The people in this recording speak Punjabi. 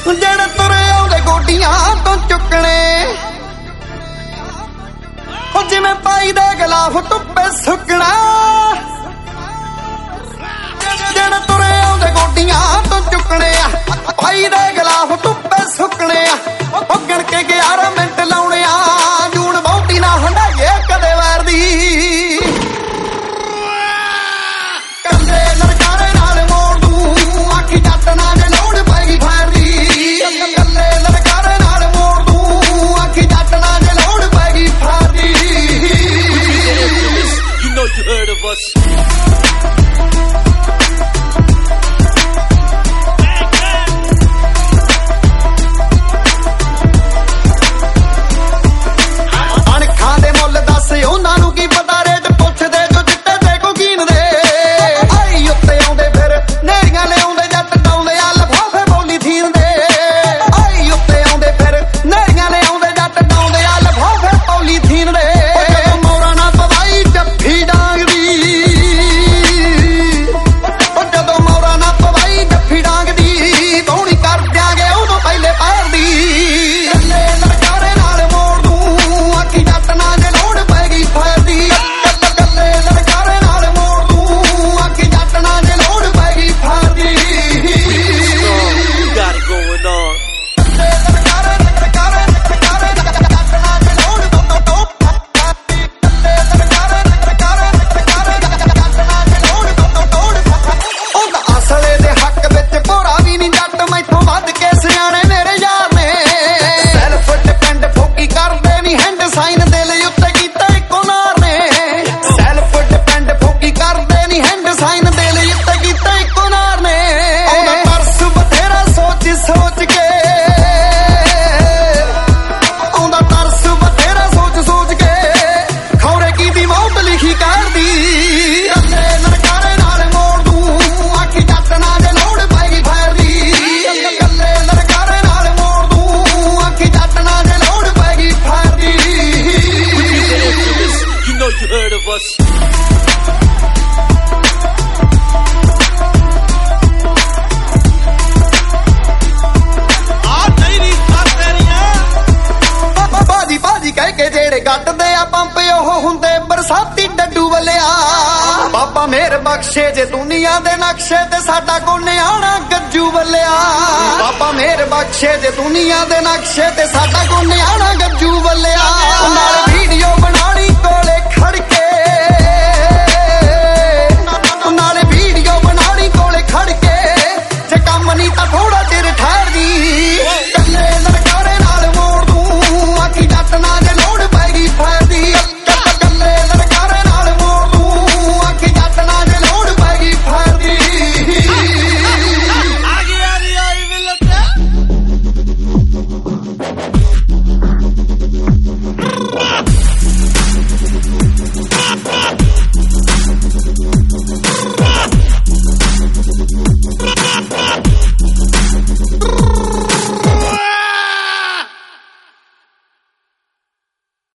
ਜਿਹੜੇ ਤੁਰੇ ਆਉਂਦੇ ਗੋਡੀਆਂ ਤੋਂ ਚੁੱਕਣੇ ਉਹ ਜਿਵੇਂ ਪਾਈ ਦੇ ਗਲਾਫ ਧੁੱਪੇ ਸੁੱਕਣਾ ਜਿਹੜੇ ਤੁਰੇ ਆਉਂਦੇ ਗੋਡੀਆਂ ਤੋਂ ਚੁੱਕਣੇ ਆ ਪਾਈ ਦੇ ਗਲਾਫ ਧੁੱਪੇ ਸੁੱਕਣੇ ਆ ਉਹ ਗਣ ਕੇ 11 ਮਿੰਟ ਲਾਉਣੇ ਆ ਜੂਣ ਬਹੁਤੀ ਨਾ ਹੰਡਾਈਏ ਕਦੇ ਵੈਰ ਦੀ ਕੰਦੇ ਲੜਕਾਰੇ ਨਾਲ ਮੋੜ ਦੂੰ ਆਖੀ ਜੱਟ ਨਾ ਜੇ ਲੋੜ ਪੈਗੀ ਫੈਰ ਦੀ ਕੱਲੇ ਲੜਕਾਰੇ ਨਾਲ ਮੋੜ ਦੂੰ ਆਖੀ ਜੱਟ ਨਾ ਜੇ ਲੋੜ ਪੈਗੀ ਫੈਰ ਦੀ You know you heard of us. You heard of us. ਬਾਜੀ ਬਾਜੀ ਕਹਿ ਕੇ ਜਿਹੜੇ ਗੱਡਦੇ ਆ ਪੰਪ ਉਹ ਹੁੰਦੇ ਬਰਸਾਤੀ ਡੱਡੂ ਵੱਲਿਆ ਬਾਬਾ ਮੇਰ ਬਖਸ਼ੇ ਜੇ ਦੁਨੀਆ ਦੇ ਨਕਸ਼ੇ ਤੇ ਸਾਡਾ ਕੋਨੇ ਆਣਾ ਗੱਜੂ ਵੱਲਿਆ ਬਾਬਾ ਮੇਰ ਬਖਸ਼ੇ ਜੇ ਦੁਨੀਆ ਦੇ ਨਕਸ਼ੇ ਤੇ ਸਾਡਾ ਕੋਨੇ ਆਣਾ ਗੱਜੂ ਵੱਲਿਆ